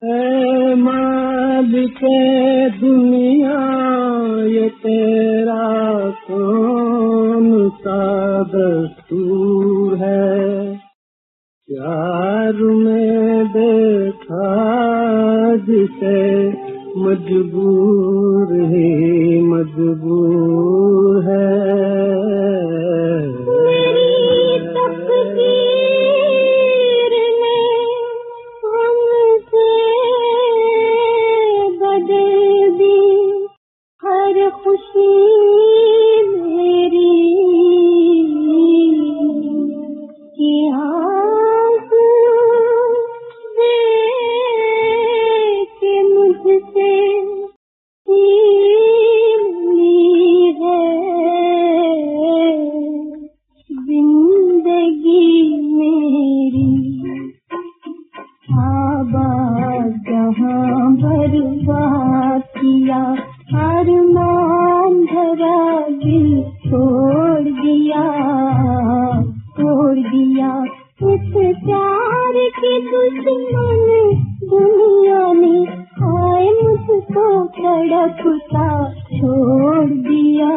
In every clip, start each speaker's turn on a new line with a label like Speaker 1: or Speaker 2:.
Speaker 1: ऐ मालिक दुनिया ये तेरा कौन सा दस्तूर है। प्यार में देखा जिसे मजबूर ही मजबूर है।
Speaker 2: मेरी तकदीर ने हमसे बदल दी हर खुशी मेरी कि आंसू देख के मुझसे जिंदगी मेरी आबाद जहाँ बर्बाद किया अरमान भरा दिल छोड़ दिया इस प्यार की दुश्मन दुनिया ने आए मुझको तड़पता छोड़ दिया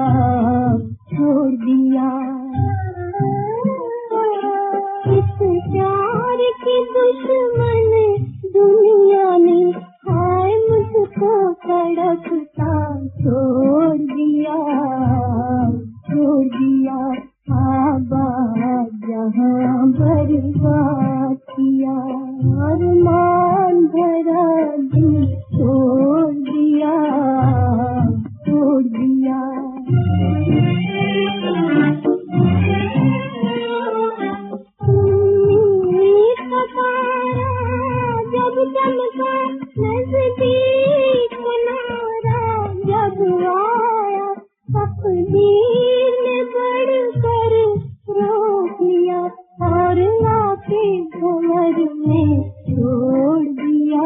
Speaker 2: इस प्यार की दुश्मन दुनिया ने आए मुझको तड़पता छोड़ दिया आबाद जहाँ बर्बाद किया अरमान भरा दिल छोड़ दिया जब चमका नजदीक किनारा जब आया तकदीर ने बढ़कर रोक लिया और लाके भंवर में छोड़ दिया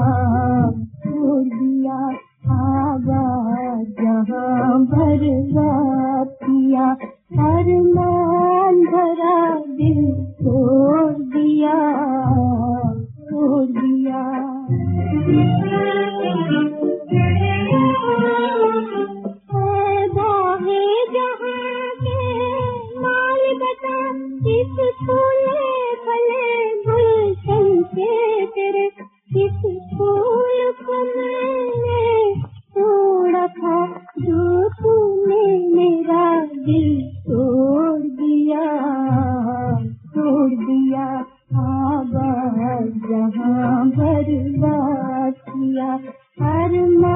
Speaker 2: आबाद जहाँ बर्बाद किया अरमान भरा दिल छोड़ दिया बाहे जहाँ के माल बता किस फूले फले गुलशन के तेरे किस फूल को मैंने तोड़ा था जो तूने मेरा दिल तोड़ दिया आबाद जहाँ बर्बाद किया अरमान